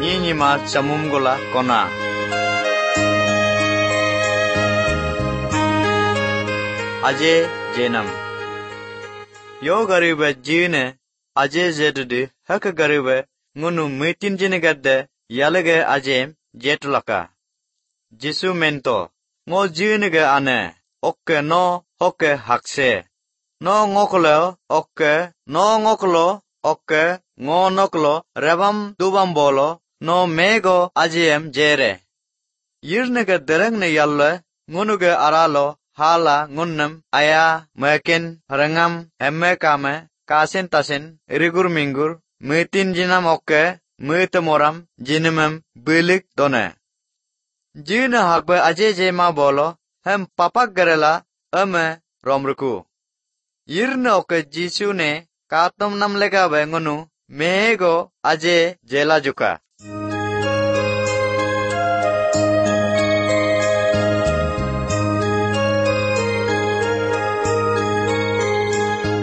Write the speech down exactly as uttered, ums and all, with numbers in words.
nyima chamum gola kona. Aje jenam. Yo garibe jine aje jedudi hak garibe ngunu mitin jine gadde yalege ajem jetulaka. Jisu mento ngo jine ge ane okke no hokke hakse. No ngoklo okke no ngoklo okke ngo noklo rebam dubam bolo no mego ajem jere. Yirne ge dereng ne yalle ngunu ge aralo hala ngunnam aya makin rangam emme kame kasen tasen irigur mingur mitin jinam okke mitemoram jinimam bilik done. Jina hakbe aje jema bolo hem papak garela ame romruku. Yirne okke jisu ne katom nam lega be ngunu mehego aje jela juka.